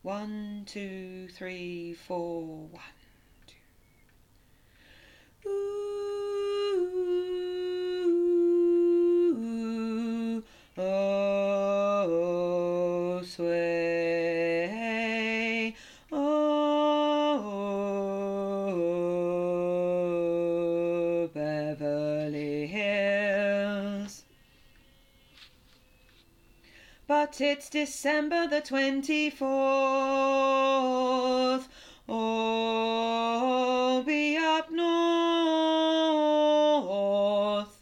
1, 2, 3, 4. 1, 2. Ooh, oh, sway, oh, Beverly Hills. But it's December the 24th. Oh, be up north.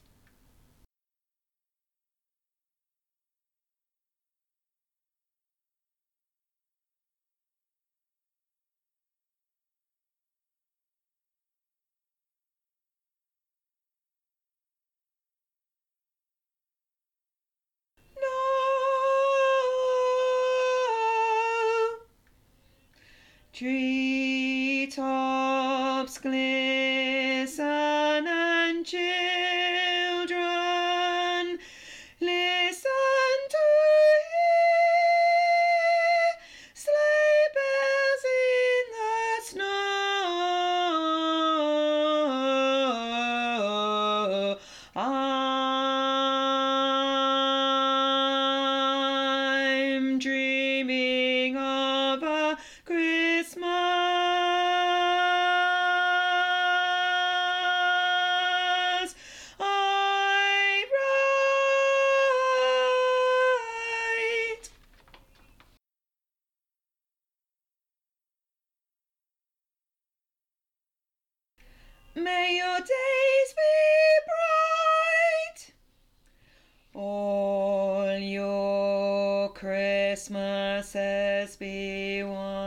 No. Treetops glisten and children listen to hear sleigh bells in the snow. I'm dreaming of a Christmas I write. May your days be bright, all your Christmases be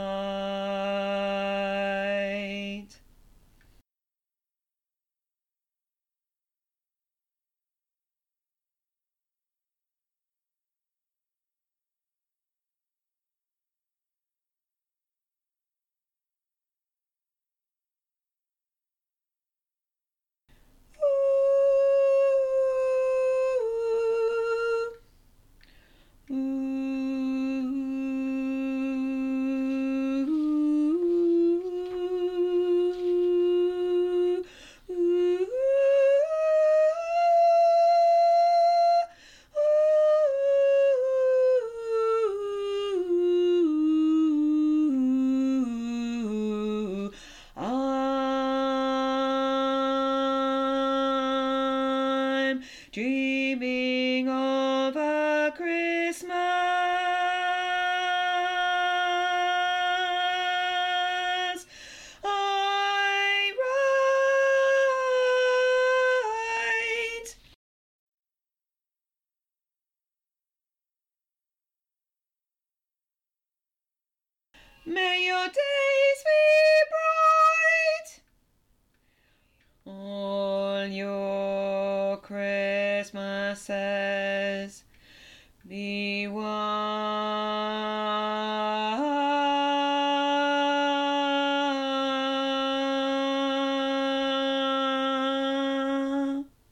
white. Ooh, ooh, ooh. I'm dreaming of a Christmas I write. May your days be bright, all your Christmases be